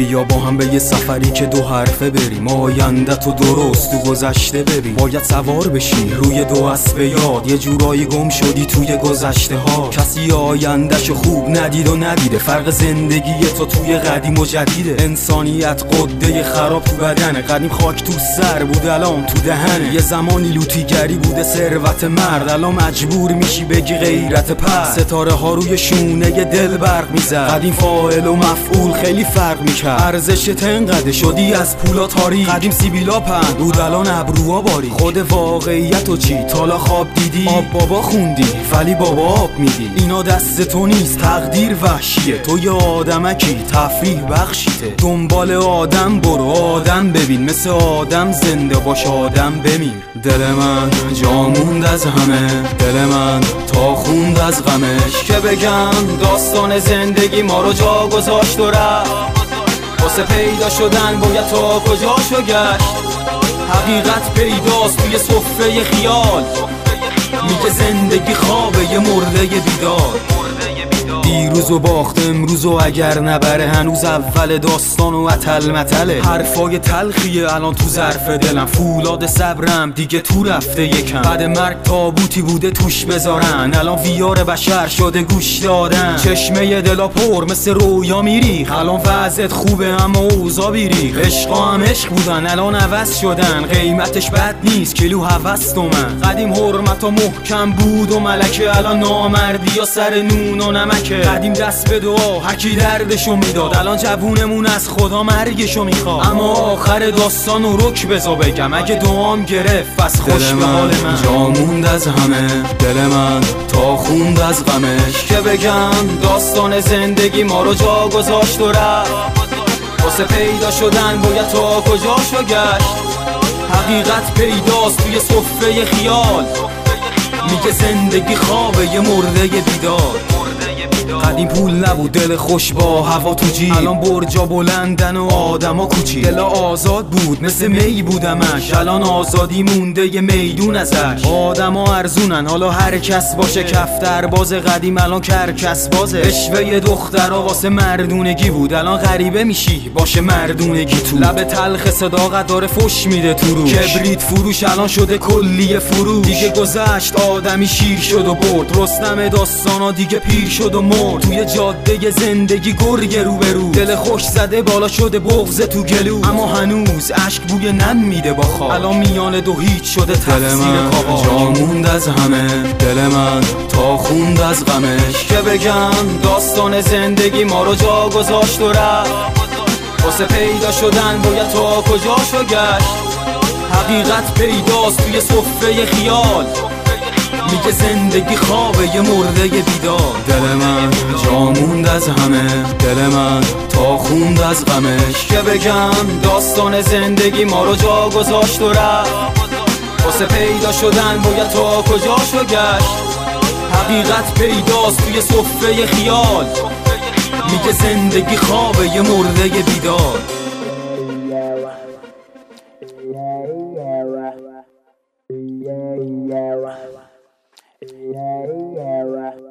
بیا با هم به یه سفری که دو حرفه بریم، آینده تو درست تو گذشته ببین. باید سوار بشی روی دو اسب یاد، یه جورایی گم شدی توی گذشته ها. کسی آیندهشو خوب ندید و ندیده، فرق زندگی تو توی قدیم و جدیده. انسانیت قده خراب تو بدنه، قدیم خاک تو سر بود الان تو دهنه. یه زمانی لوتیگری بوده ثروت مرد، الان مجبور میشی بگی غیرت پر. ستاره ها روی شونه ی دل برق میزد، قدیم فاعل و مفعول خیلی فرق میکرد. ارزشت انقدر شدی از پولا تاریک، قدیم سیبیلا پهن بود الان ابروها باری. خود واقعیتو چی تالا خواب دیدی؟ آب بابا خوندی ولی بابا آب میدی. اینا دست تو نیست، تقدیر وحشیه، تو یه آدمکی تفریح بخشیته. دنبال آدم برو آدم ببین، مثل آدم زنده باش آدم بمیر. دل من جا موند از همه، دل من تا خوند از غمش، که بگم داستان زندگی ما رو جا گذاشت و رفت. واسه پیدا شدن باید تا کجاشو گشت. حقیقت پیداست توی صفحه خیال، میگه زندگی خوابه یه مرده بیدار. دیروز و باخت امروز و اگر نبره، هنوز اول داستان و اتل متله. حرفای تلخیه الان تو ظرف دلم، فولاد صبرم دیگه تو رفته یکم. بعد مرگ تابوتی بوده توش بذارن، الان ویار بشر شده گوش دادن. چشمه دلا پر مثل رویا میری، الان وضعت خوبه اما اوضاع بیری. عشقا هم عشق بودن الان عوض شدن، قیمتش بد نیست کیلو هوس تومن. قدیم حرمت و محکم بود و ملکه، الان نامردی یا سر نون و نمکه. قدیم دست به دعا حکی دردشو میداد، الان جوونمون از خدا مرگشو میخواد. اما آخر داستان و رک بزا بگم، اگه دعام گرفت پس خوش به حال من. جا موند از همه، دل من تا خوند از غمش، که بگم داستان زندگی ما رو جا گذاشت و رفت. واسه پیدا شدن باید تا کجاشو گشت. حقیقت پیداست توی صفحه خیال، میگه زندگی خوابه یه مرده بیدار. قدیم پول نبود دل خوش با هوا تو جیب، الان برجا بلندن و آدما کوچی. دلا آزاد بود مثل می بودمش، الان آزادی مونده یه میدون ازش. آدما ارزونن حالا هر کس باشه کفتر باز، قدیم الان کرکس بازه. اشوه دخترا واسه مردونگی بود، الان غریبه میشی باشه مردونگی تو. لب تلخ صداقت داره فش میده تو روش، کبریت فروش الان شده کلیه فروش. دیگه گذشت آدمی شیر شد و برد، رستم داستانا دیگه پیر شد و مرد. توی جاده زندگی گرگ روبرو، دل خوش زده بالا شده بغض تو گلو. اما هنوز عشق بوی نم میده با خواب، الان میان دو هیچ شده تفسیر کابا. جا موند از همه، دل من تا خوند از غمش، که بگم داستان زندگی ما رو جا گذاشت و رفت. واسه پیدا شدن باید تا کجاشو گشت. حقیقت پیداست توی صفحه خیال، میگه زندگی خوابه یه مرده بیدار. دل من جا موند از همه، دل من تا خوند از غمش، که بگم داستان زندگی ما رو جا گذاشت و رفت. واسه پیدا شدن باید تا کجاشو گشت. حقیقت پیداست توی صفحه خیال، میگه زندگی خوابه یه مرده بیدار. Yeah.